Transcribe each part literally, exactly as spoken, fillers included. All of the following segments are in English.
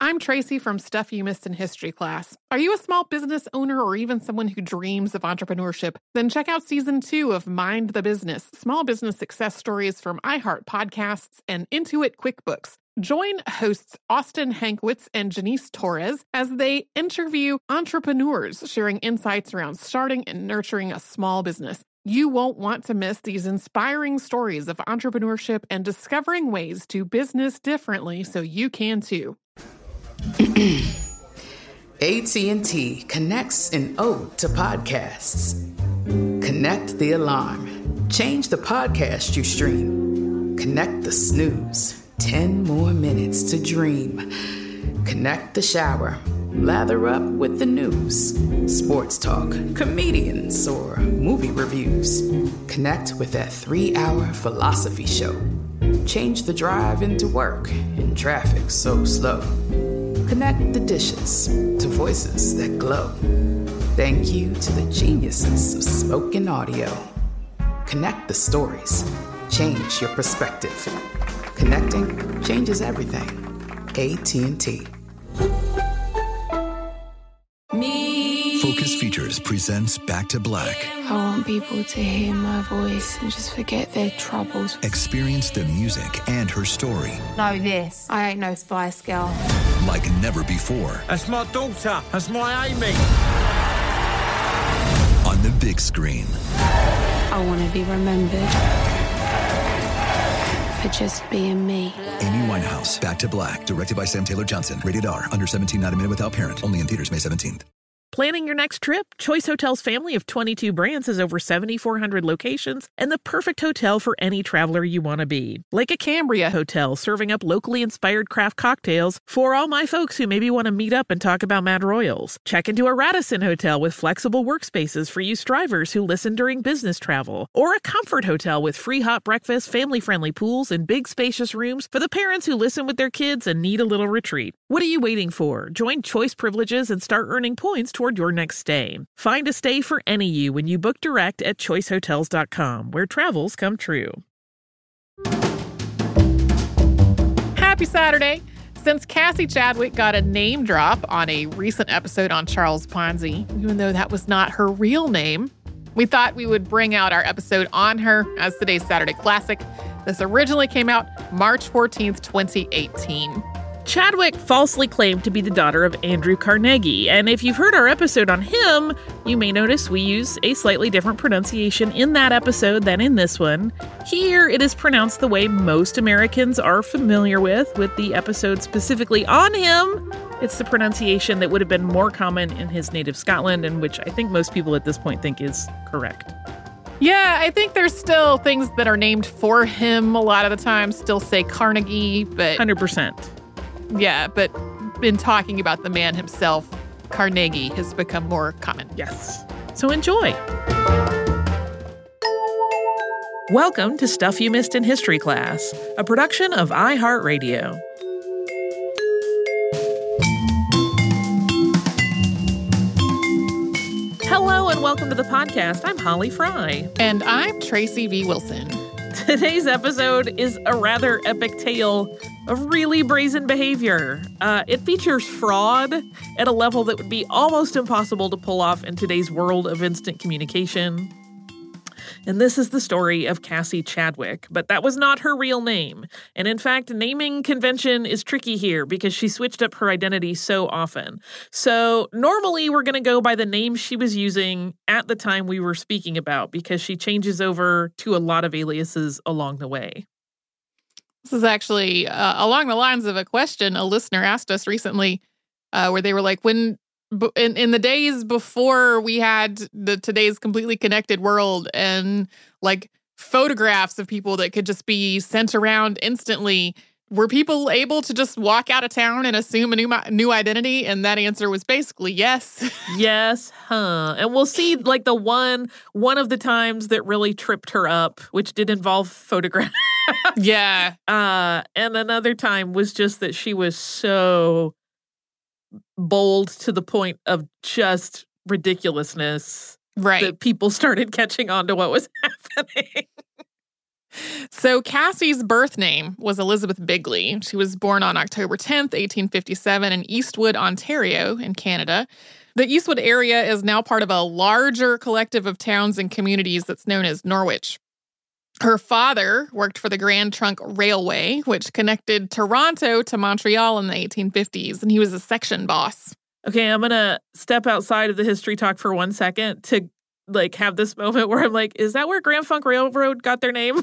I'm Tracy from Stuff You Missed in History class. Are you a small business owner or even someone who dreams of entrepreneurship? Then check out season two of Mind the Business, small business success stories from iHeart Podcasts and Intuit QuickBooks. Join hosts Austin Hankwitz and Janice Torres as they interview entrepreneurs sharing insights around starting and nurturing a small business. You won't want to miss these inspiring stories of entrepreneurship and discovering ways to business differently so you can too. A T and T connects an ode to podcasts. Connect the alarm. Change the podcast you stream. Connect the snooze. Ten more minutes to dream. Connect the shower. Lather up with the news. Sports talk, comedians, or movie reviews. Connect with that three-hour philosophy show. Change the drive into work in traffic so slow. Connect the dishes to voices that glow. Thank you to the geniuses of spoken audio. Connect the stories. Change your perspective. Connecting changes everything. A T and T. Focus Features presents Back to Black. I want people to hear my voice and just forget their troubles. Experience the music and her story. Know this. I ain't no Spice Girl. Like never before. That's my daughter. That's my Amy. On the big screen. I want to be remembered for just being me. Amy Winehouse, Back to Black. Directed by Sam Taylor Johnson. Rated R. Under seventeen, not a minute without parent. Only in theaters May seventeenth. Planning your next trip? Choice Hotels' family of twenty-two brands has over seven thousand four hundred locations and the perfect hotel for any traveler you want to be. Like a Cambria Hotel, serving up locally inspired craft cocktails for all my folks who maybe want to meet up and talk about Mad Royals. Check into a Radisson Hotel with flexible workspaces for you strivers who listen during business travel. Or a Comfort Hotel with free hot breakfast, family-friendly pools, and big spacious rooms for the parents who listen with their kids and need a little retreat. What are you waiting for? Join Choice Privileges and start earning points toward your next stay. Find a stay for any you when you book direct at choice hotels dot com, where travels come true. Happy Saturday! Since Cassie Chadwick got a name drop on a recent episode on Charles Ponzi, even though that was not her real name, we thought we would bring out our episode on her as today's Saturday Classic. This originally came out March fourteenth, twenty eighteen. Chadwick falsely claimed to be the daughter of Andrew Carnegie, and if you've heard our episode on him, you may notice we use a slightly different pronunciation in that episode than in this one. Here, it is pronounced the way most Americans are familiar with, with the episode specifically on him. It's the pronunciation that would have been more common in his native Scotland, and which I think most people at this point think is correct. Yeah, I think there's still things that are named for him a lot of the time, still say Carnegie, but... one hundred percent. Yeah, but in talking about the man himself, Carnegie has become more common. Yes. So enjoy. Welcome to Stuff You Missed in History Class, a production of iHeartRadio. Hello and welcome to the podcast. I'm Holly Fry. And I'm Tracy V. Wilson. Today's episode is a rather epic tale of really brazen behavior. Uh, it features fraud at a level that would be almost impossible to pull off in today's world of instant communication. And this is the story of Cassie Chadwick, but that was not her real name. And in fact, naming convention is tricky here because she switched up her identity so often. So normally we're going to go by the name she was using at the time we were speaking about because she changes over to a lot of aliases along the way. This is actually uh, along the lines of a question a listener asked us recently uh, where they were like, when in, in the days before we had the today's completely connected world and like photographs of people that could just be sent around instantly, were people able to just walk out of town and assume a new new identity? And that answer was basically yes. Yes, huh. And we'll see like the one one of the times that really tripped her up, which did involve photographs. Yeah. Uh, and another time was just that she was so bold to the point of just ridiculousness. Right. That people started catching on to what was happening. So Cassie's birth name was Elizabeth Bigley. She was born on October tenth, eighteen fifty-seven in Eastwood, Ontario in Canada. The Eastwood area is now part of a larger collective of towns and communities that's known as Norwich. Her father worked for the Grand Trunk Railway, which connected Toronto to Montreal in the eighteen fifties, and he was a section boss. Okay, I'm going to step outside of the history talk for one second to like have this moment where I'm like, is that where Grand Funk Railroad got their name?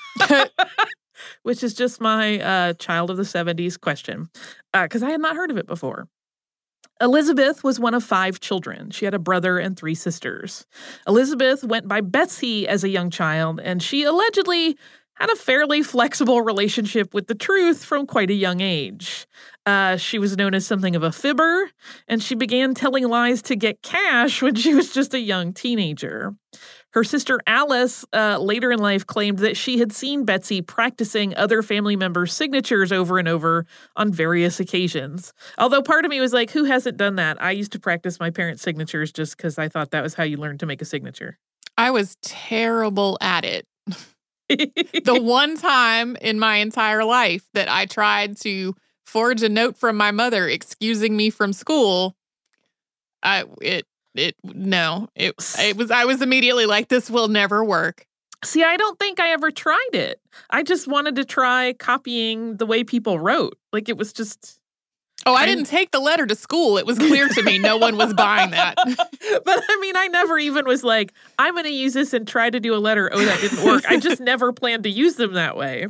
Which is just my uh, child of the seventies question, because uh, I had not heard of it before. Elizabeth was one of five children. She had a brother and three sisters. Elizabeth went by Betsy as a young child, and she allegedly had a fairly flexible relationship with the truth from quite a young age. Uh, she was known as something of a fibber, and she began telling lies to get cash when she was just a young teenager. Her sister Alice, uh, later in life, claimed that she had seen Betsy practicing other family members' signatures over and over on various occasions. Although part of me was like, who hasn't done that? I used to practice my parents' signatures just because I thought that was how you learned to make a signature. I was terrible at it. The one time in my entire life that I tried to forge a note from my mother excusing me from school, I it it no, it it was I was immediately like, this will never work. See, I don't think I ever tried it. I just wanted to try copying the way people wrote. Like it was just Oh, I didn't take the letter to school. It was clear to me no one was buying that. But I mean, I never even was like, I'm going to use this and try to do a letter. Oh, that didn't work. I just never planned to use them that way.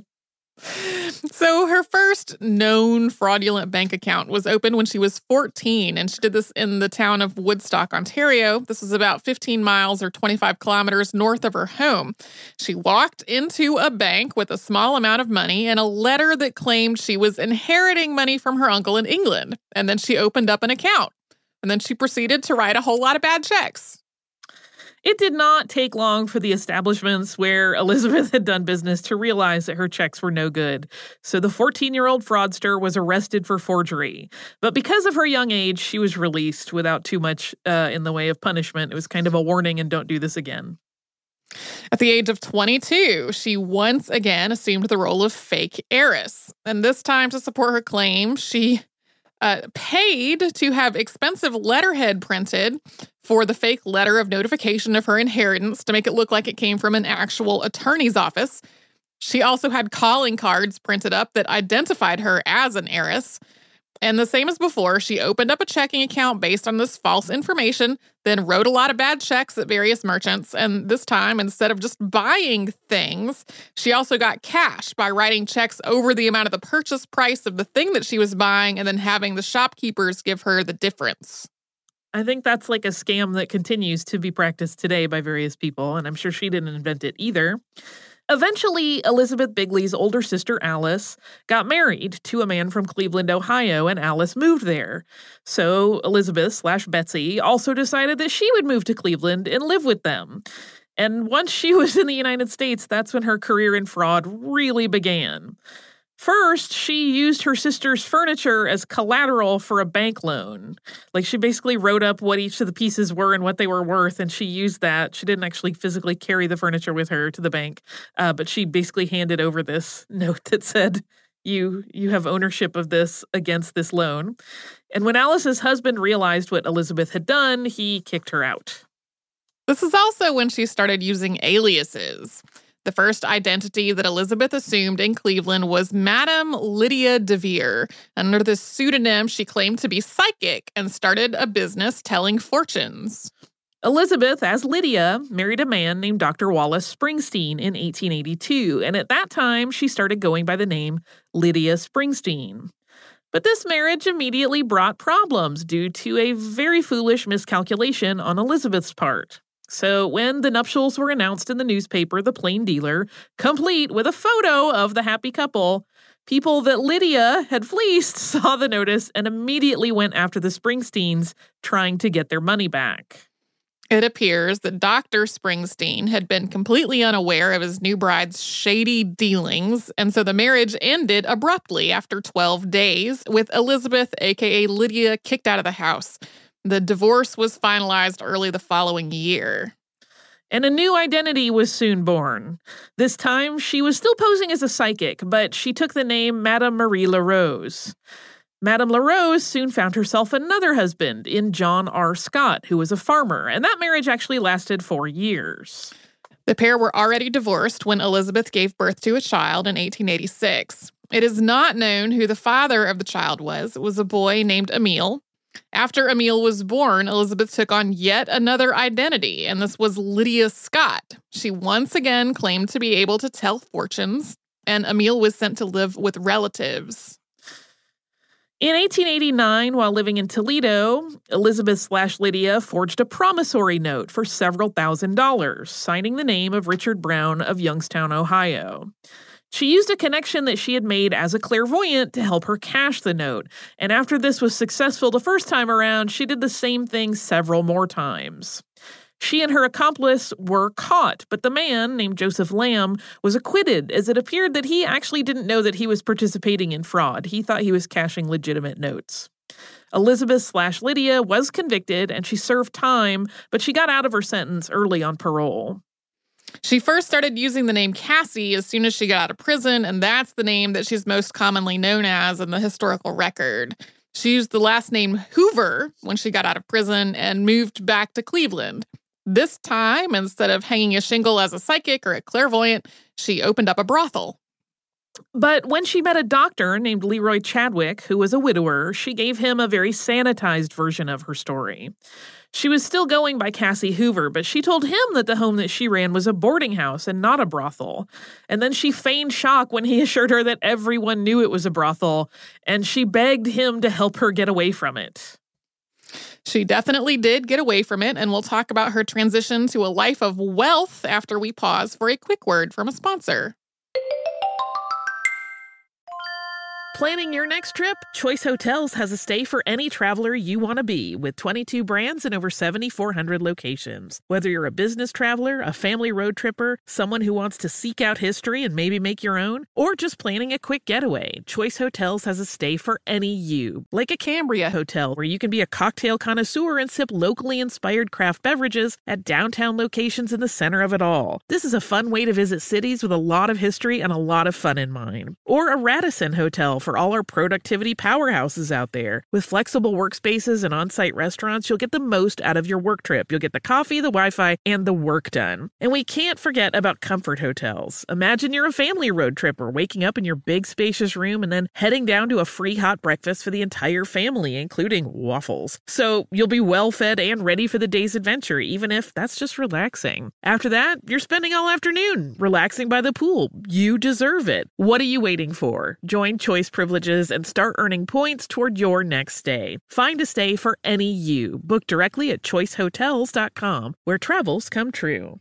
So her first known fraudulent bank account was opened when she was fourteen, and she did this in the town of Woodstock, Ontario. This is about fifteen miles or twenty-five kilometers north of her home. She walked into a bank with a small amount of money and a letter that claimed she was inheriting money from her uncle in England. And then she opened up an account. And then she proceeded to write a whole lot of bad checks. It did not take long for the establishments where Elizabeth had done business to realize that her checks were no good. So the fourteen-year-old fraudster was arrested for forgery. But because of her young age, she was released without too much uh, in the way of punishment. It was kind of a warning and don't do this again. At the age of twenty-two, she once again assumed the role of fake heiress. And this time, to support her claim, she uh, paid to have expensive letterhead printed for the fake letter of notification of her inheritance to make it look like it came from an actual attorney's office. She also had calling cards printed up that identified her as an heiress. And the same as before, she opened up a checking account based on this false information, then wrote a lot of bad checks at various merchants. And this time, instead of just buying things, she also got cash by writing checks over the amount of the purchase price of the thing that she was buying and then having the shopkeepers give her the difference. I think that's like a scam that continues to be practiced today by various people, and I'm sure she didn't invent it either. Eventually, Elizabeth Bigley's older sister, Alice, got married to a man from Cleveland, Ohio, and Alice moved there. So Elizabeth slash Betsy also decided that she would move to Cleveland and live with them. And once she was in the United States, that's when her career in fraud really began. First, she used her sister's furniture as collateral for a bank loan. Like, she basically wrote up what each of the pieces were and what they were worth, and she used that. She didn't actually physically carry the furniture with her to the bank, uh, but she basically handed over this note that said, you, you have ownership of this against this loan. And when Alice's husband realized what Elizabeth had done, he kicked her out. This is also when she started using aliases. The first identity that Elizabeth assumed in Cleveland was Madame Lydia DeVere. Under this pseudonym, she claimed to be psychic and started a business telling fortunes. Elizabeth, as Lydia, married a man named Doctor Wallace Springsteen in eighteen eighty-two, and at that time, she started going by the name Lydia Springsteen. But this marriage immediately brought problems due to a very foolish miscalculation on Elizabeth's part. So when the nuptials were announced in the newspaper, The Plain Dealer, complete with a photo of the happy couple, people that Lydia had fleeced saw the notice and immediately went after the Springsteens, trying to get their money back. It appears that Doctor Springsteen had been completely unaware of his new bride's shady dealings, and so the marriage ended abruptly after twelve days, with Elizabeth, aka Lydia, kicked out of the house. The divorce was finalized early the following year. And a new identity was soon born. This time, she was still posing as a psychic, but she took the name Madame Marie LaRose. Madame LaRose soon found herself another husband in John R. Scott, who was a farmer, and that marriage actually lasted four years. The pair were already divorced when Elizabeth gave birth to a child in eighteen eighty-six. It is not known who the father of the child was. It was a boy named Emile. After Emile was born, Elizabeth took on yet another identity, and this was Lydia Scott. She once again claimed to be able to tell fortunes, and Emile was sent to live with relatives. In eighteen eighty-nine, while living in Toledo, Elizabeth slash Lydia forged a promissory note for several thousand dollars, signing the name of Richard Brown of Youngstown, Ohio. She used a connection that she had made as a clairvoyant to help her cash the note, and after this was successful the first time around, she did the same thing several more times. She and her accomplice were caught, but the man, named Joseph Lamb, was acquitted, as it appeared that he actually didn't know that he was participating in fraud. He thought he was cashing legitimate notes. Elizabeth slash Lydia was convicted, and she served time, but she got out of her sentence early on parole. She first started using the name Cassie as soon as she got out of prison, and that's the name that she's most commonly known as in the historical record. She used the last name Hoover when she got out of prison and moved back to Cleveland. This time, instead of hanging a shingle as a psychic or a clairvoyant, she opened up a brothel. But when she met a doctor named Leroy Chadwick, who was a widower, she gave him a very sanitized version of her story. She was still going by Cassie Hoover, but she told him that the home that she ran was a boarding house and not a brothel. And then she feigned shock when he assured her that everyone knew it was a brothel, and she begged him to help her get away from it. She definitely did get away from it, and we'll talk about her transition to a life of wealth after we pause for a quick word from a sponsor. Planning your next trip? Choice Hotels has a stay for any traveler you want to be, with twenty-two brands and over seventy-four hundred locations. Whether you're a business traveler, a family road tripper, someone who wants to seek out history and maybe make your own, or just planning a quick getaway, Choice Hotels has a stay for any you. Like a Cambria Hotel, where you can be a cocktail connoisseur and sip locally inspired craft beverages at downtown locations in the center of it all. This is a fun way to visit cities with a lot of history and a lot of fun in mind. Or a Radisson Hotel for all our productivity powerhouses out there. With flexible workspaces and on-site restaurants, you'll get the most out of your work trip. You'll get the coffee, the Wi-Fi, and the work done. And we can't forget about Comfort Hotels. Imagine you're a family road tripper, waking up in your big spacious room and then heading down to a free hot breakfast for the entire family, including waffles. So you'll be well fed and ready for the day's adventure, even if that's just relaxing. After that, you're spending all afternoon relaxing by the pool. You deserve it. What are you waiting for? Join Choice Privileges and start earning points toward your next stay. Find a stay for any you. Book directly at choice hotels dot com, where travels come true.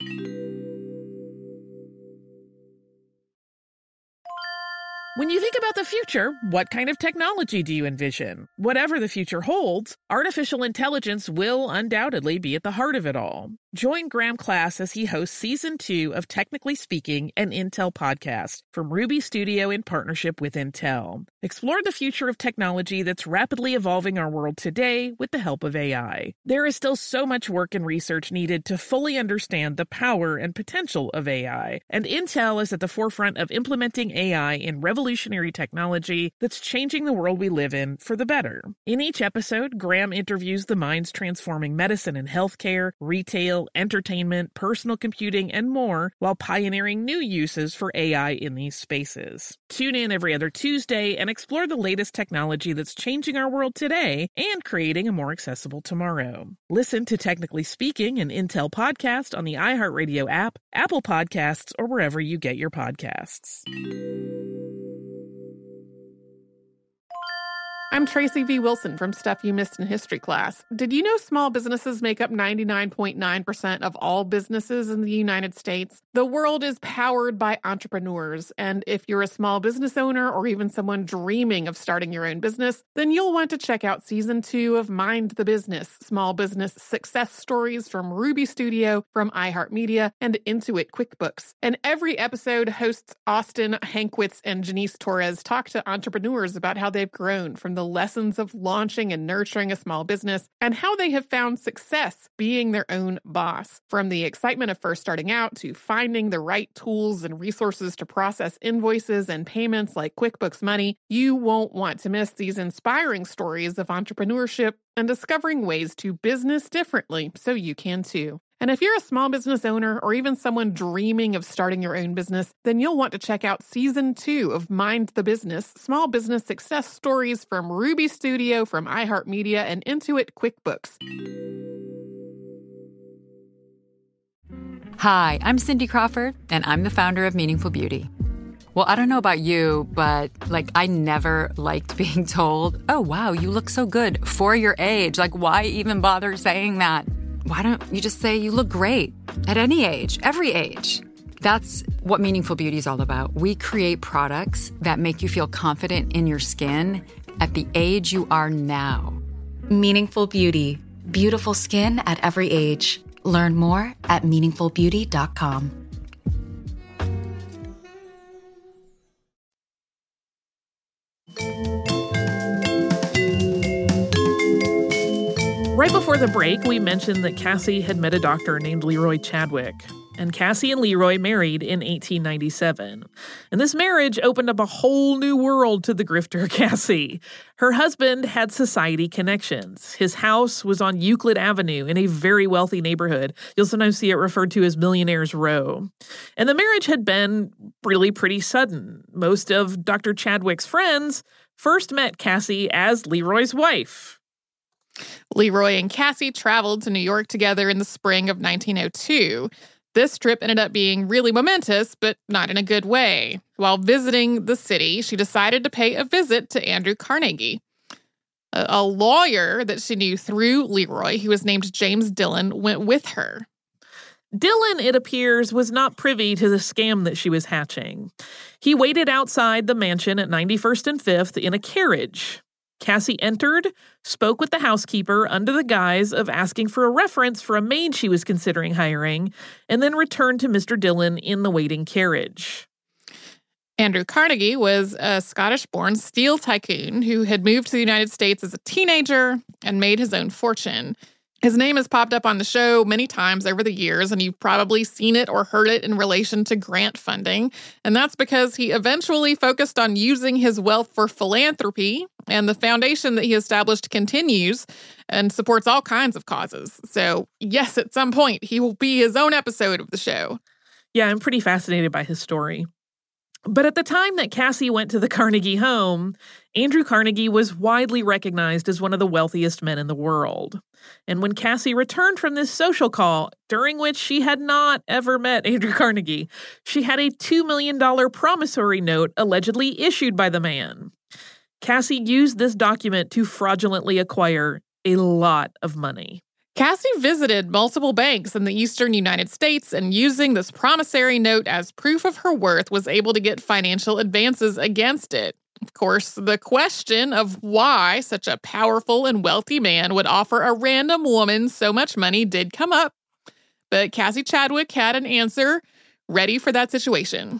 When you think about the future, what kind of technology do you envision? Whatever the future holds, artificial intelligence will undoubtedly be at the heart of it all. Join Graham Class as he hosts Season two of Technically Speaking, an Intel podcast from Ruby Studio in partnership with Intel. Explore the future of technology that's rapidly evolving our world today with the help of A I. There is still so much work and research needed to fully understand the power and potential of A I, and Intel is at the forefront of implementing A I in revolutionary technology that's changing the world we live in for the better. In each episode, Graham interviews the minds transforming medicine and healthcare, retail, entertainment, personal computing, and more, while pioneering new uses for A I in these spaces. Tune in every other Tuesday and explore the latest technology that's changing our world today and creating a more accessible tomorrow. Listen to Technically Speaking, an Intel podcast on the iHeartRadio app, Apple Podcasts, or wherever you get your podcasts. I'm Tracy V. Wilson from Stuff You Missed in History Class. Did you know small businesses make up ninety-nine point nine percent of all businesses in the United States? The world is powered by entrepreneurs, and if you're a small business owner or even someone dreaming of starting your own business, then you'll want to check out Season two of Mind the Business, Small Business Success Stories from Ruby Studio, from iHeartMedia, and Intuit QuickBooks. And every episode, hosts Austin Hankwitz and Janice Torres talk to entrepreneurs about how they've grown from the the lessons of launching and nurturing a small business and how they have found success being their own boss. From the excitement of first starting out to finding the right tools and resources to process invoices and payments like QuickBooks Money, you won't want to miss these inspiring stories of entrepreneurship and discovering ways to business differently so you can too. And if you're a small business owner or even someone dreaming of starting your own business, then you'll want to check out Season two of Mind the Business, Small Business Success Stories from Ruby Studio, from iHeartMedia, and Intuit QuickBooks. Hi, I'm Cindy Crawford, and I'm the founder of Meaningful Beauty. Well, I don't know about you, but, like, I never liked being told, oh, wow, you look so good for your age. Like, why even bother saying that? Why don't you just say you look great at any age, every age? That's what Meaningful Beauty is all about. We create products that make you feel confident in your skin at the age you are now. Meaningful Beauty. Beautiful skin at every age. Learn more at meaningful beauty dot com. Right before the break, we mentioned that Cassie had met a doctor named Leroy Chadwick. And Cassie and Leroy married in eighteen ninety-seven. And this marriage opened up a whole new world to the grifter Cassie. Her husband had society connections. His house was on Euclid Avenue in a very wealthy neighborhood. You'll sometimes see it referred to as Millionaire's Row. And the marriage had been really pretty sudden. Most of Doctor Chadwick's friends first met Cassie as Leroy's wife. Leroy and Cassie traveled to New York together in the spring of nineteen oh two. This trip ended up being really momentous, but not in a good way. While visiting the city, she decided to pay a visit to Andrew Carnegie. A, a lawyer that she knew through Leroy, who was named James Dillon, went with her. Dillon, it appears, was not privy to the scam that she was hatching. He waited outside the mansion at ninety-first and fifth in a carriage. Cassie entered, spoke with the housekeeper under the guise of asking for a reference for a maid she was considering hiring, and then returned to Mister Dillon in the waiting carriage. Andrew Carnegie was a Scottish-born steel tycoon who had moved to the United States as a teenager and made his own fortune. His name has popped up on the show many times over the years, and you've probably seen it or heard it in relation to grant funding. And that's because he eventually focused on using his wealth for philanthropy, and the foundation that he established continues and supports all kinds of causes. So, yes, at some point, he will be his own episode of the show. Yeah, I'm pretty fascinated by his story. But at the time that Cassie went to the Carnegie home, Andrew Carnegie was widely recognized as one of the wealthiest men in the world. And when Cassie returned from this social call, during which she had not ever met Andrew Carnegie, she had a two million dollars promissory note allegedly issued by the man. Cassie used this document to fraudulently acquire a lot of money. Cassie visited multiple banks in the eastern United States, and using this promissory note as proof of her worth, was able to get financial advances against it. Of course, the question of why such a powerful and wealthy man would offer a random woman so much money did come up, but Cassie Chadwick had an answer ready for that situation.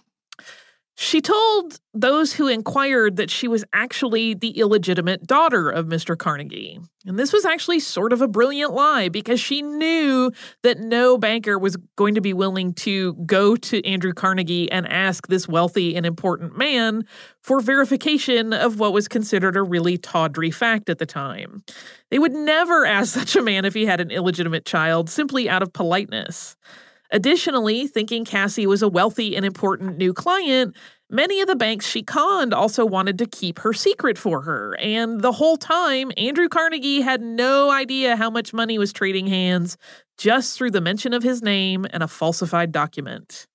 She told those who inquired that she was actually the illegitimate daughter of Mister Carnegie. And this was actually sort of a brilliant lie, because she knew that no banker was going to be willing to go to Andrew Carnegie and ask this wealthy and important man for verification of what was considered a really tawdry fact at the time. They would never ask such a man if he had an illegitimate child, simply out of politeness. Additionally, thinking Cassie was a wealthy and important new client, many of the banks she conned also wanted to keep her secret for her. And the whole time, Andrew Carnegie had no idea how much money was trading hands just through the mention of his name and a falsified document.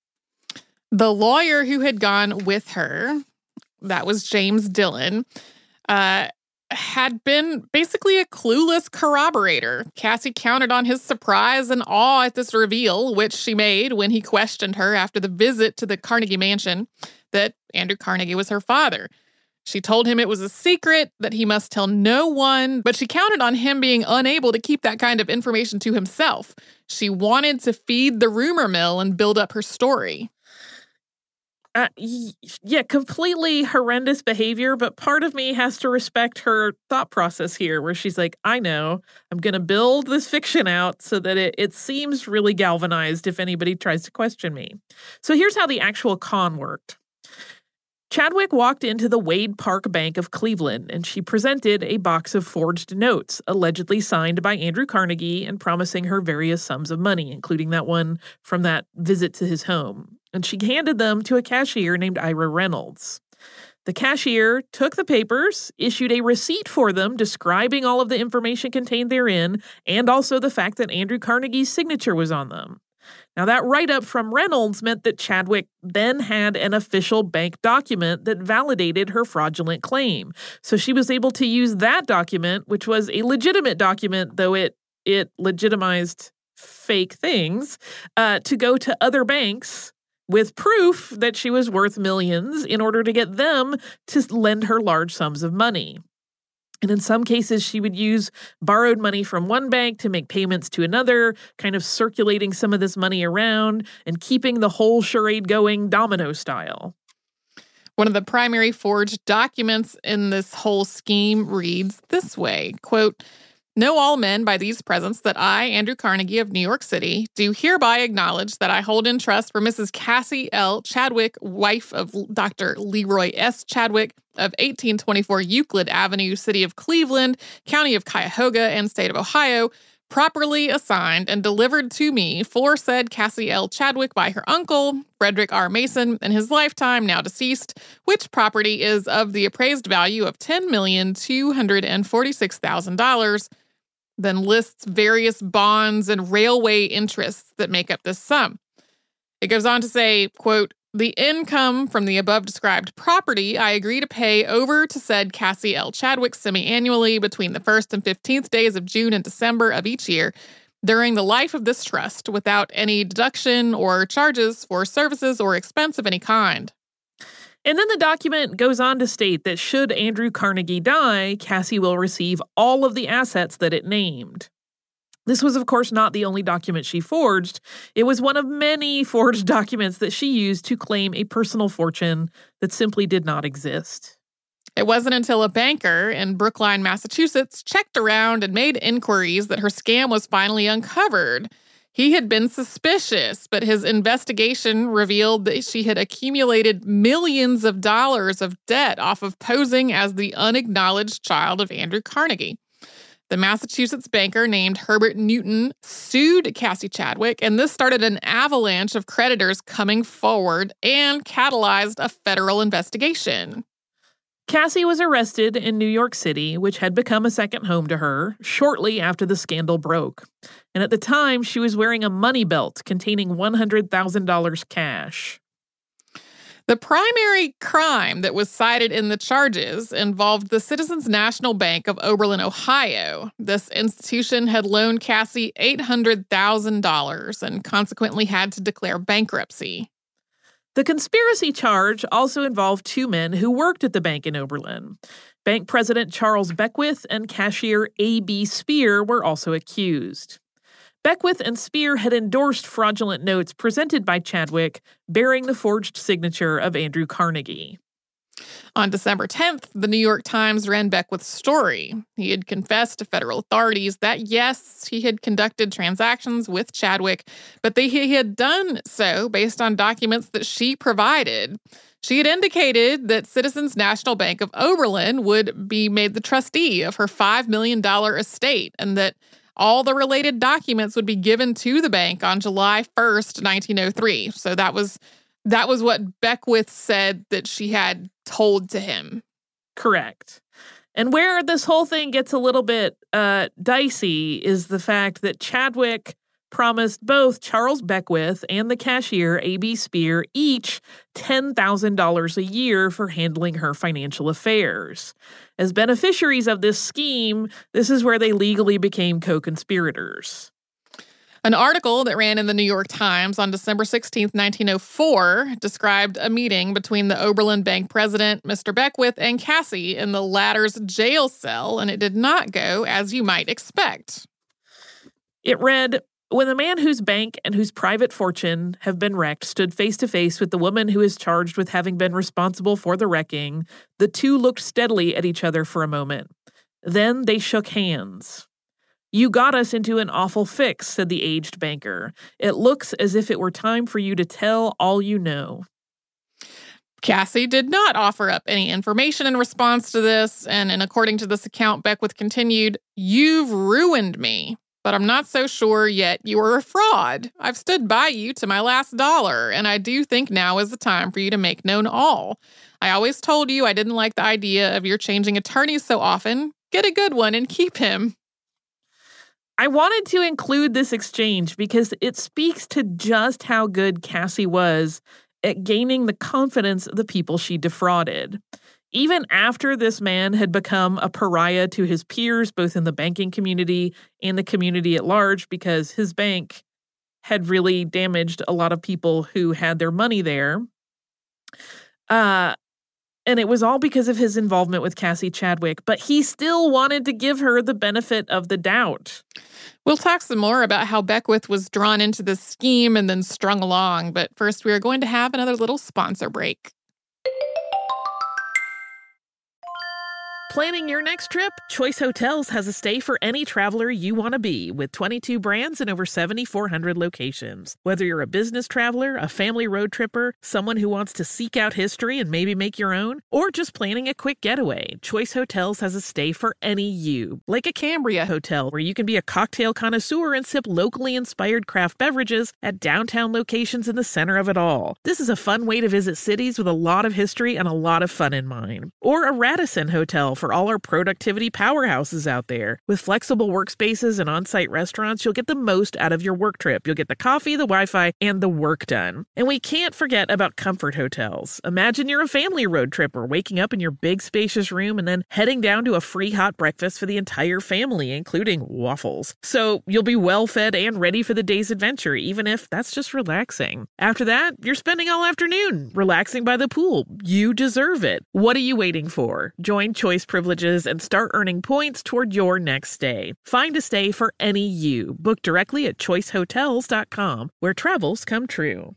The lawyer who had gone with her, that was James Dillon, uh, had been basically a clueless corroborator. Cassie counted on his surprise and awe at this reveal, which she made when he questioned her after the visit to the Carnegie mansion, that Andrew Carnegie was her father. She told him it was a secret, that he must tell no one, but she counted on him being unable to keep that kind of information to himself. She wanted to feed the rumor mill and build up her story. Uh, y- yeah, completely horrendous behavior, but part of me has to respect her thought process here, where she's like, I know, I'm going to build this fiction out so that it, it seems really galvanized if anybody tries to question me. So here's how the actual con worked. Chadwick walked into the Wade Park Bank of Cleveland, and she presented a box of forged notes, allegedly signed by Andrew Carnegie and promising her various sums of money, including that one from that visit to his home. And she handed them to a cashier named Ira Reynolds. The cashier took the papers, issued a receipt for them describing all of the information contained therein, and also the fact that Andrew Carnegie's signature was on them. Now, that write-up from Reynolds meant that Chadwick then had an official bank document that validated her fraudulent claim. So she was able to use that document, which was a legitimate document, though it it legitimized fake things, uh, to go to other banks with proof that she was worth millions in order to get them to lend her large sums of money. And in some cases, she would use borrowed money from one bank to make payments to another, kind of circulating some of this money around and keeping the whole charade going domino style. One of the primary forged documents in this whole scheme reads this way, quote, "Know all men by these presents that I, Andrew Carnegie of New York City, do hereby acknowledge that I hold in trust for Missus Cassie L. Chadwick, wife of Doctor Leroy S. Chadwick of eighteen twenty-four Euclid Avenue, City of Cleveland, County of Cuyahoga, and State of Ohio, properly assigned and delivered to me for said Cassie L. Chadwick by her uncle, Frederick R. Mason, in his lifetime, now deceased, which property is of the appraised value of ten million two hundred forty-six thousand dollars, then lists various bonds and railway interests that make up this sum. It goes on to say, quote, "The income from the above described property I agree to pay over to said Cassie L. Chadwick semi-annually between the first and fifteenth days of June and December of each year during the life of this trust without any deduction or charges for services or expense of any kind." And then the document goes on to state that should Andrew Carnegie die, Cassie will receive all of the assets that it named. This was, of course, not the only document she forged. It was one of many forged documents that she used to claim a personal fortune that simply did not exist. It wasn't until a banker in Brookline, Massachusetts, checked around and made inquiries that her scam was finally uncovered. He had been suspicious, but his investigation revealed that she had accumulated millions of dollars of debt off of posing as the unacknowledged child of Andrew Carnegie. The Massachusetts banker named Herbert Newton sued Cassie Chadwick, and this started an avalanche of creditors coming forward and catalyzed a federal investigation. Cassie was arrested in New York City, which had become a second home to her, shortly after the scandal broke. And at the time, she was wearing a money belt containing one hundred thousand dollars cash. The primary crime that was cited in the charges involved the Citizens National Bank of Oberlin, Ohio. This institution had loaned Cassie eight hundred thousand dollars and consequently had to declare bankruptcy. The conspiracy charge also involved two men who worked at the bank in Oberlin. Bank President Charles Beckwith and cashier A B Spear were also accused. Beckwith and Spear had endorsed fraudulent notes presented by Chadwick bearing the forged signature of Andrew Carnegie. On December tenth, the New York Times ran Beckwith's story. He had confessed to federal authorities that, yes, he had conducted transactions with Chadwick, but that he had done so based on documents that she provided. She had indicated that Citizens National Bank of Oberlin would be made the trustee of her five million dollars estate, and that all the related documents would be given to the bank on July first, nineteen oh three. So that was that was what Beckwith said that she had told to him. Correct. And where this whole thing gets a little bit uh, dicey is the fact that Chadwick promised both Charles Beckwith and the cashier, A B Spear, each ten thousand dollars a year for handling her financial affairs. As beneficiaries of this scheme, this is where they legally became co-conspirators. An article that ran in the New York Times on December sixteenth, nineteen oh four, described a meeting between the Oberlin Bank president, Mister Beckwith, and Cassie in the latter's jail cell, and it did not go as you might expect. It read, When the man whose bank and whose private fortune have been wrecked stood face to face with the woman who is charged with having been responsible for the wrecking, the two looked steadily at each other for a moment. Then they shook hands. "You got us into an awful fix," said the aged banker. "It looks as if it were time for you to tell all you know." Cassie did not offer up any information in response to this, and, and according to this account, Beckwith continued, "You've ruined me, but I'm not so sure yet you are a fraud. I've stood by you to my last dollar, and I do think now is the time for you to make known all. I always told you I didn't like the idea of your changing attorneys so often. Get a good one and keep him." I wanted to include this exchange because it speaks to just how good Cassie was at gaining the confidence of the people she defrauded. Even after this man had become a pariah to his peers, both in the banking community and the community at large, because his bank had really damaged a lot of people who had their money there. Uh, and it was all because of his involvement with Cassie Chadwick, but he still wanted to give her the benefit of the doubt. We'll talk some more about how Beckwith was drawn into this scheme and then strung along, but first we are going to have another little sponsor break. Planning your next trip? Choice Hotels has a stay for any traveler you want to be, with twenty-two brands and over seventy-four hundred locations. Whether you're a business traveler, a family road tripper, someone who wants to seek out history and maybe make your own, or just planning a quick getaway, Choice Hotels has a stay for any you. Like a Cambria Hotel, where you can be a cocktail connoisseur and sip locally inspired craft beverages at downtown locations in the center of it all. This is a fun way to visit cities with a lot of history and a lot of fun in mind. Or a Radisson Hotel, for all our productivity powerhouses out there. With flexible workspaces and on-site restaurants, you'll get the most out of your work trip. You'll get the coffee, the Wi-Fi, and the work done. And we can't forget about Comfort Hotels. Imagine you're a family road tripper, waking up in your big spacious room and then heading down to a free hot breakfast for the entire family, including waffles. So you'll be well fed and ready for the day's adventure, even if that's just relaxing. After that, you're spending all afternoon relaxing by the pool. You deserve it. What are you waiting for? Join Choice Privileges and start earning points toward your next stay. Find a stay for any you. Book directly at choice hotels dot com, where travels come true.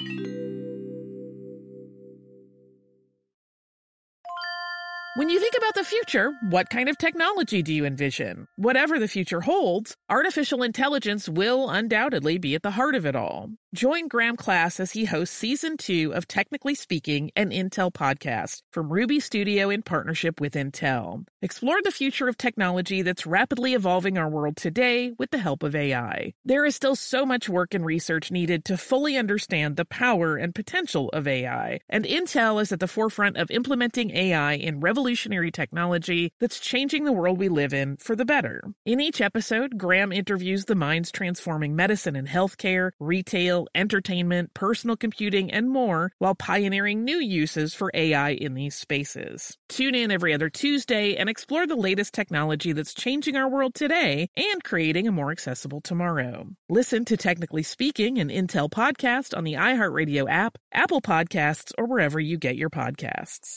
When you think about the future, what kind of technology do you envision? Whatever the future holds, artificial intelligence will undoubtedly be at the heart of it all. Join Graham Class as he hosts Season two of Technically Speaking, an Intel podcast from Ruby Studio in partnership with Intel. Explore the future of technology that's rapidly evolving our world today with the help of A I. There is still so much work and research needed to fully understand the power and potential of A I, and Intel is at the forefront of implementing A I in revolutionary technology that's changing the world we live in for the better. In each episode, Graham interviews the minds transforming medicine and healthcare, retail, entertainment, personal computing, and more, while pioneering new uses for A I in these spaces. Tune in every other Tuesday and explore the latest technology that's changing our world today and creating a more accessible tomorrow. Listen to Technically Speaking, an Intel podcast on the iHeartRadio app, Apple Podcasts, or wherever you get your podcasts.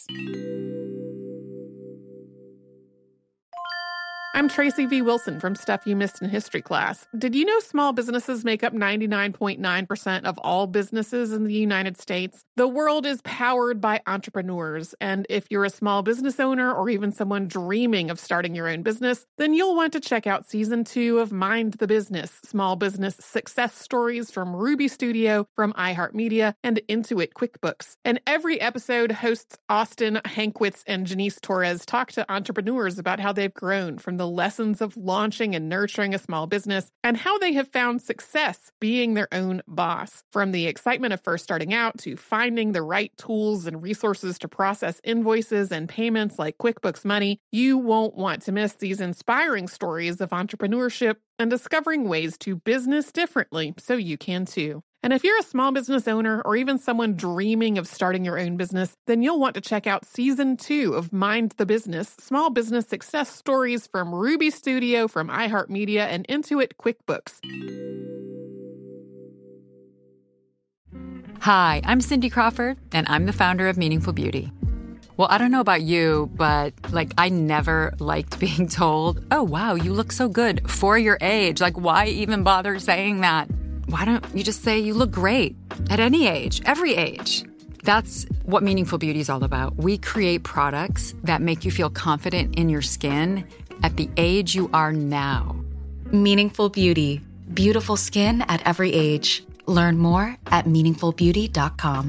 I'm Tracy V. Wilson from Stuff You Missed in History Class. Did you know small businesses make up ninety-nine point nine percent of all businesses in the United States? The world is powered by entrepreneurs, and if you're a small business owner or even someone dreaming of starting your own business, then you'll want to check out Season two of Mind the Business, Small Business Success Stories from Ruby Studio, from iHeartMedia, and Intuit QuickBooks. And every episode, hosts Austin Hankwitz and Janice Torres talk to entrepreneurs about how they've grown from the lessons of launching and nurturing a small business and how they have found success being their own boss. From the excitement of first starting out to finding the right tools and resources to process invoices and payments like QuickBooks Money, you won't want to miss these inspiring stories of entrepreneurship and discovering ways to business differently so you can too. And if you're a small business owner or even someone dreaming of starting your own business, then you'll want to check out Season two of Mind the Business, Small Business Success Stories from Ruby Studio, from iHeartMedia, and Intuit QuickBooks. Hi, I'm Cindy Crawford, and I'm the founder of Meaningful Beauty. Well, I don't know about you, but, like, I never liked being told, oh, wow, you look so good for your age. Like, why even bother saying that? why don't you just say you look great at any age, every age? That's what Meaningful Beauty is all about. We create products that make you feel confident in your skin at the age you are now. Meaningful Beauty. Beautiful skin at every age. Learn more at meaningful beauty dot com.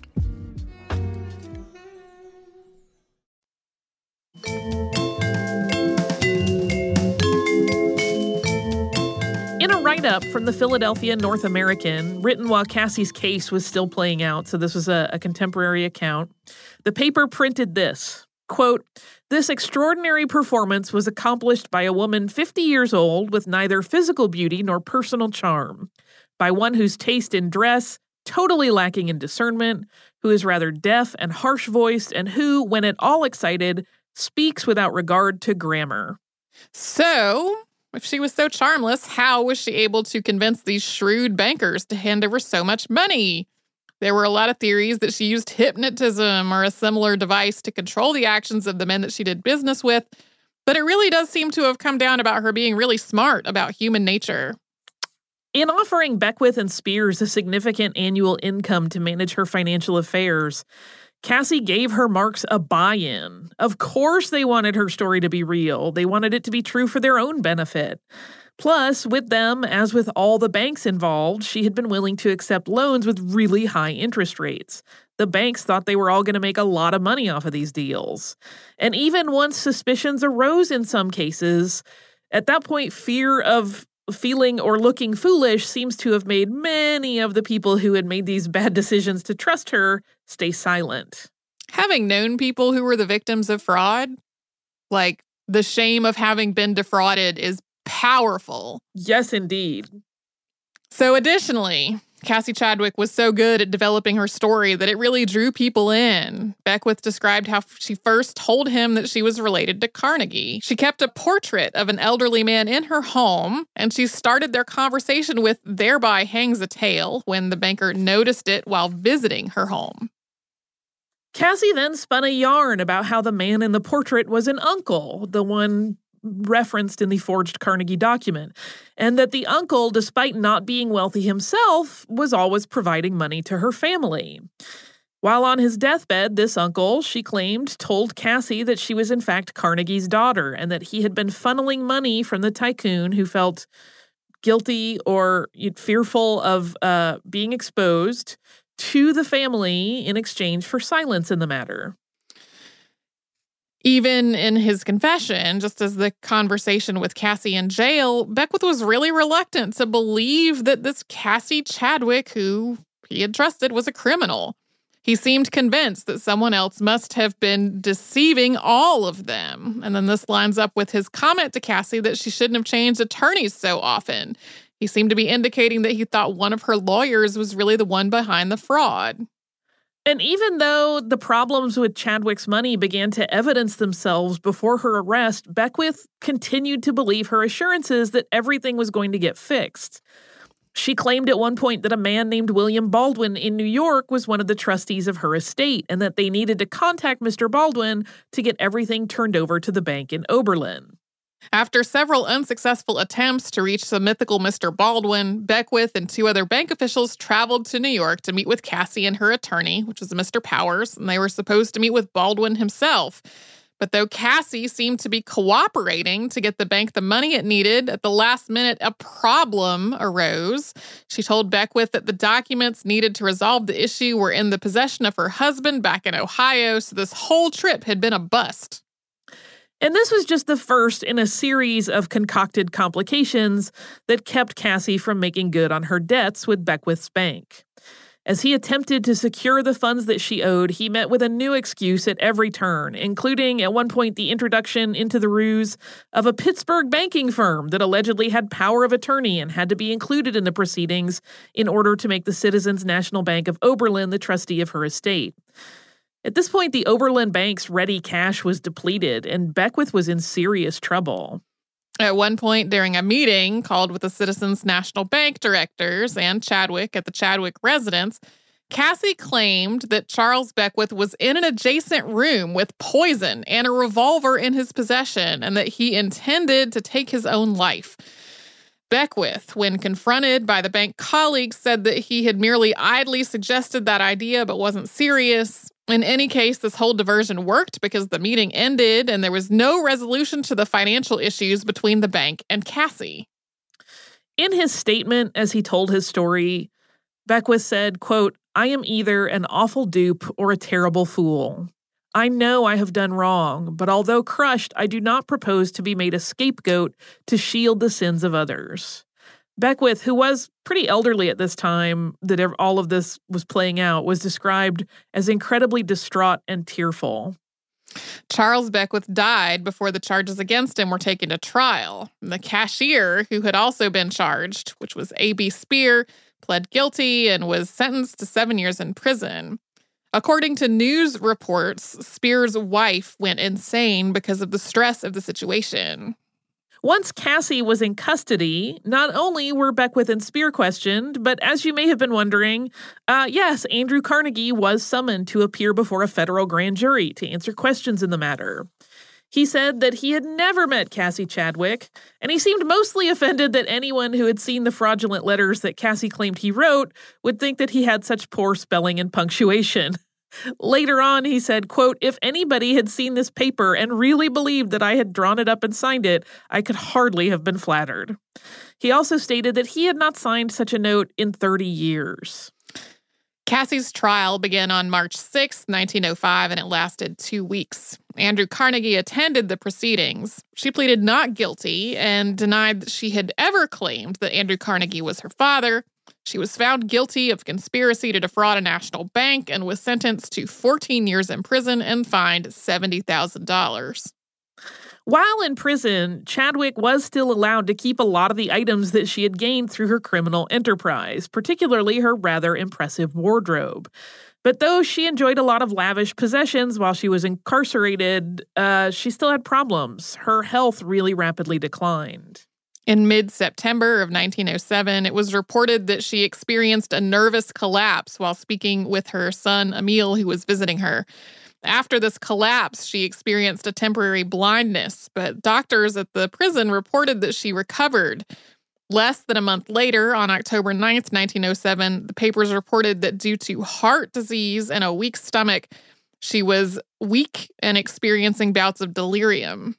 In a write-up from the Philadelphia North American, written while Cassie's case was still playing out, so this was a, a contemporary account, the paper printed this, quote, "This extraordinary performance was accomplished by a woman fifty years old with neither physical beauty nor personal charm, by one whose taste in dress, totally lacking in discernment, who is rather deaf and harsh-voiced, and who, when at all excited, speaks without regard to grammar." So, if she was so charmless, how was she able to convince these shrewd bankers to hand over so much money? There were a lot of theories that she used hypnotism or a similar device to control the actions of the men that she did business with, but it really does seem to have come down about her being really smart about human nature. In offering Beckwith and Spears a significant annual income to manage her financial affairs, Cassie gave her marks a buy-in. Of course they wanted her story to be real. They wanted it to be true for their own benefit. Plus, with them, as with all the banks involved, she had been willing to accept loans with really high interest rates. The banks thought they were all going to make a lot of money off of these deals. And even once suspicions arose in some cases, at that point, fear of feeling or looking foolish seems to have made many of the people who had made these bad decisions to trust her stay silent. Having known people who were the victims of fraud, like the shame of having been defrauded is powerful. Yes, indeed. So additionally, Cassie Chadwick was so good at developing her story that it really drew people in. Beckwith described how she first told him that she was related to Carnegie. She kept a portrait of an elderly man in her home, and she started their conversation with "thereby hangs a tale" when the banker noticed it while visiting her home. Cassie then spun a yarn about how the man in the portrait was an uncle, the one referenced in the forged Carnegie document, and that the uncle, despite not being wealthy himself, was always providing money to her family. While on his deathbed, this uncle, she claimed, told Cassie that she was in fact Carnegie's daughter and that he had been funneling money from the tycoon who felt guilty or fearful of uh, being exposed to the family in exchange for silence in the matter. Even in his confession, just as the conversation with Cassie in jail, Beckwith was really reluctant to believe that this Cassie Chadwick, who he had trusted, was a criminal. He seemed convinced that someone else must have been deceiving all of them. And then this lines up with his comment to Cassie that she shouldn't have changed attorneys so often. He seemed to be indicating that he thought one of her lawyers was really the one behind the fraud. And even though the problems with Chadwick's money began to evidence themselves before her arrest, Beckwith continued to believe her assurances that everything was going to get fixed. She claimed at one point that a man named William Baldwin in New York was one of the trustees of her estate and that they needed to contact Mister Baldwin to get everything turned over to the bank in Oberlin. After several unsuccessful attempts to reach the mythical Mister Baldwin, Beckwith and two other bank officials traveled to New York to meet with Cassie and her attorney, which was Mister Powers, and they were supposed to meet with Baldwin himself. But though Cassie seemed to be cooperating to get the bank the money it needed, at the last minute, a problem arose. She told Beckwith that the documents needed to resolve the issue were in the possession of her husband back in Ohio, so this whole trip had been a bust. And this was just the first in a series of concocted complications that kept Cassie from making good on her debts with Beckwith's bank. As he attempted to secure the funds that she owed, he met with a new excuse at every turn, including at one point the introduction into the ruse of a Pittsburgh banking firm that allegedly had power of attorney and had to be included in the proceedings in order to make the Citizens National Bank of Oberlin the trustee of her estate. At this point, the Oberlin Bank's ready cash was depleted, and Beckwith was in serious trouble. At one point during a meeting called with the Citizens National Bank directors and Chadwick at the Chadwick residence, Cassie claimed that Charles Beckwith was in an adjacent room with poison and a revolver in his possession and that he intended to take his own life. Beckwith, when confronted by the bank colleagues, said that he had merely idly suggested that idea but wasn't serious. In any case, this whole diversion worked because the meeting ended and there was no resolution to the financial issues between the bank and Cassie. In his statement, as he told his story, Beckwith said, quote, "I am either an awful dupe or a terrible fool. I know I have done wrong, but although crushed, I do not propose to be made a scapegoat to shield the sins of others." Beckwith, who was pretty elderly at this time that all of this was playing out, was described as incredibly distraught and tearful. Charles Beckwith died before the charges against him were taken to trial. The cashier, who had also been charged, which was A B Spear, pled guilty and was sentenced to seven years in prison. According to news reports, Spear's wife went insane because of the stress of the situation. Once Cassie was in custody, not only were Beckwith and Spear questioned, but as you may have been wondering, uh, yes, Andrew Carnegie was summoned to appear before a federal grand jury to answer questions in the matter. He said that he had never met Cassie Chadwick, and he seemed mostly offended that anyone who had seen the fraudulent letters that Cassie claimed he wrote would think that he had such poor spelling and punctuation. Later on, he said, quote, "If anybody had seen this paper and really believed that I had drawn it up and signed it, I could hardly have been flattered." He also stated that he had not signed such a note in thirty years. Cassie's trial began on March sixth, nineteen oh five, and it lasted two weeks. Andrew Carnegie attended the proceedings. She pleaded not guilty and denied that she had ever claimed that Andrew Carnegie was her father. She was found guilty of conspiracy to defraud a national bank and was sentenced to fourteen years in prison and fined seventy thousand dollars. While in prison, Chadwick was still allowed to keep a lot of the items that she had gained through her criminal enterprise, particularly her rather impressive wardrobe. But though she enjoyed a lot of lavish possessions while she was incarcerated, uh, she still had problems. Her health really rapidly declined. In mid-September of nineteen oh seven, it was reported that she experienced a nervous collapse while speaking with her son, Emil, who was visiting her. After this collapse, she experienced a temporary blindness, but doctors at the prison reported that she recovered. Less than a month later, on October ninth, nineteen oh seven, the papers reported that due to heart disease and a weak stomach, she was weak and experiencing bouts of delirium.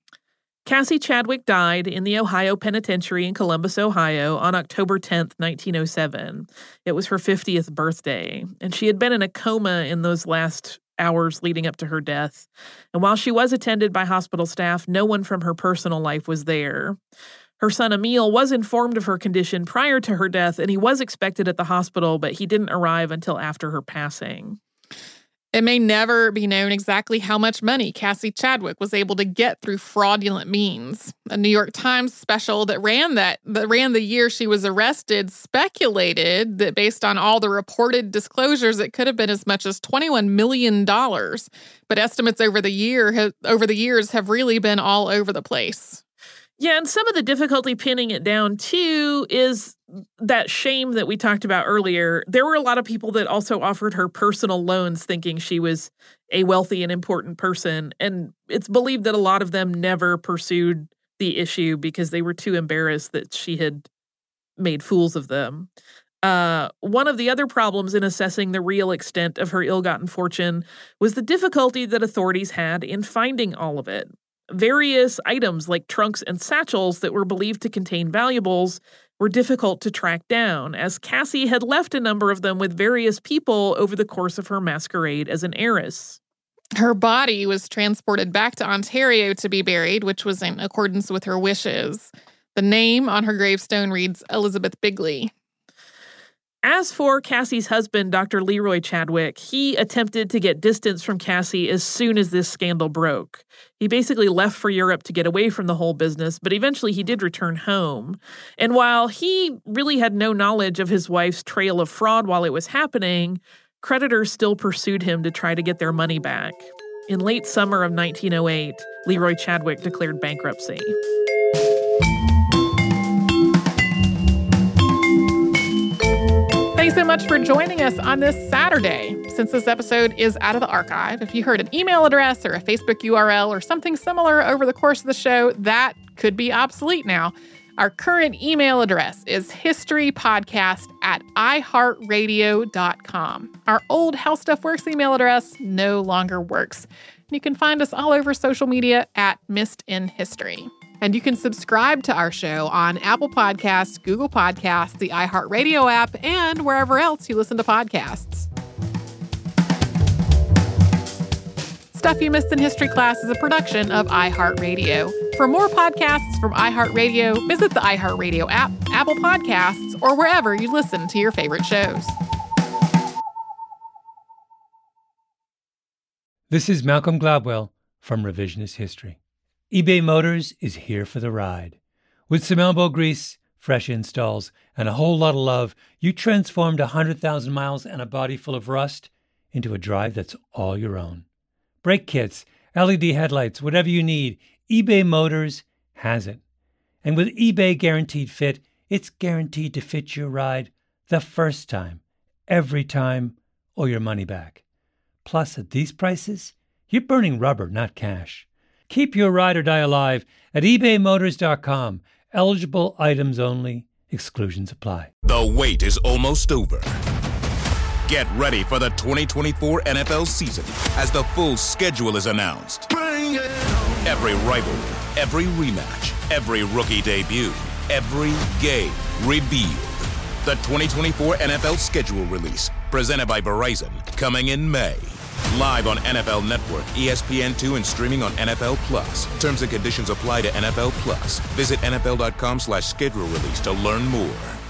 Cassie Chadwick died in the Ohio Penitentiary in Columbus, Ohio on October tenth, nineteen oh seven. It was her fiftieth birthday, and she had been in a coma in those last hours leading up to her death. And while she was attended by hospital staff, no one from her personal life was there. Her son Emil was informed of her condition prior to her death, and he was expected at the hospital, but he didn't arrive until after her passing. It may never be known exactly how much money Cassie Chadwick was able to get through fraudulent means. A New York Times special that ran that, that ran the year she was arrested speculated that based on all the reported disclosures, it could have been as much as twenty-one million dollars. But estimates over the year have, over the years have really been all over the place. Yeah, and some of the difficulty pinning it down, too, is that shame that we talked about earlier. There were a lot of people that also offered her personal loans thinking she was a wealthy and important person. And it's believed that a lot of them never pursued the issue because they were too embarrassed that she had made fools of them. Uh, one of the other problems in assessing the real extent of her ill-gotten fortune was the difficulty that authorities had in finding all of it. Various items like trunks and satchels that were believed to contain valuables were difficult to track down, as Cassie had left a number of them with various people over the course of her masquerade as an heiress. Her body was transported back to Ontario to be buried, which was in accordance with her wishes. The name on her gravestone reads Elizabeth Bigley. As for Cassie's husband, Doctor Leroy Chadwick, he attempted to get distance from Cassie as soon as this scandal broke. He basically left for Europe to get away from the whole business, but eventually he did return home. And while he really had no knowledge of his wife's trail of fraud while it was happening, creditors still pursued him to try to get their money back. In late summer of nineteen oh eight, Leroy Chadwick declared bankruptcy. Thanks so much for joining us on this Saturday. Since this episode is out of the archive, if you heard an email address or a Facebook U R L or something similar over the course of the show, that could be obsolete now. Our current email address is historypodcast at iheartradio dot com. Our old How Stuff Works email address no longer works. You can find us all over social media at Missed in History. And you can subscribe to our show on Apple Podcasts, Google Podcasts, the iHeartRadio app, and wherever else you listen to podcasts. Stuff You Missed in History Class is a production of iHeartRadio. For more podcasts from iHeartRadio, visit the iHeartRadio app, Apple Podcasts, or wherever you listen to your favorite shows. This is Malcolm Gladwell from Revisionist History. eBay Motors is here for the ride. With some elbow grease, fresh installs, and a whole lot of love, you transformed one hundred thousand miles and a body full of rust into a drive that's all your own. Brake kits, L E D headlights, whatever you need, eBay Motors has it. And with eBay Guaranteed Fit, it's guaranteed to fit your ride the first time, every time, or your money back. Plus, at these prices, you're burning rubber, not cash. Keep your ride or die alive at ebay motors dot com. Eligible items only. Exclusions apply. The wait is almost over. Get ready for the twenty twenty-four N F L season as the full schedule is announced. Bring it on. Every rivalry, every rematch, every rookie debut, every game revealed. The twenty twenty-four N F L schedule release, presented by Verizon, coming in May. Live on N F L Network, E S P N two, and streaming on N F L Plus. Terms and conditions apply to N F L Plus. Visit N F L dot com slash schedule release to learn more.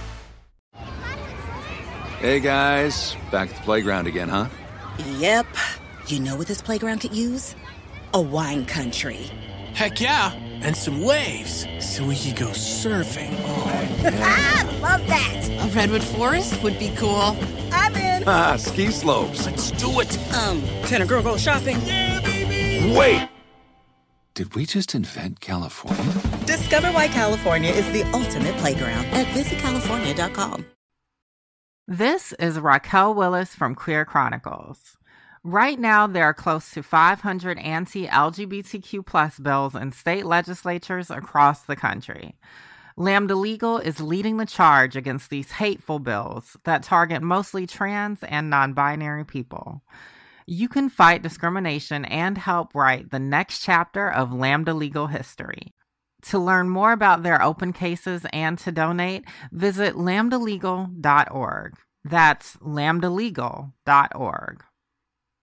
Hey guys, back at the playground again, huh? Yep. You know what this playground could use? A wine country. Heck yeah, and some waves so we could go surfing. Oh, yeah. Love that. A redwood forest would be cool. I'm in. Ah, ski slopes. Let's do it. Um, can a girl go shopping? Yeah, baby. Wait. Did we just invent California? Discover why California is the ultimate playground at visit california dot com. This is Raquel Willis from Queer Chronicles. Right now, there are close to five hundred anti-L G B T Q plus bills in state legislatures across the country. Lambda Legal is leading the charge against these hateful bills that target mostly trans and non-binary people. You can fight discrimination and help write the next chapter of Lambda Legal history. To learn more about their open cases and to donate, visit lambda legal dot org. That's lambda legal dot org.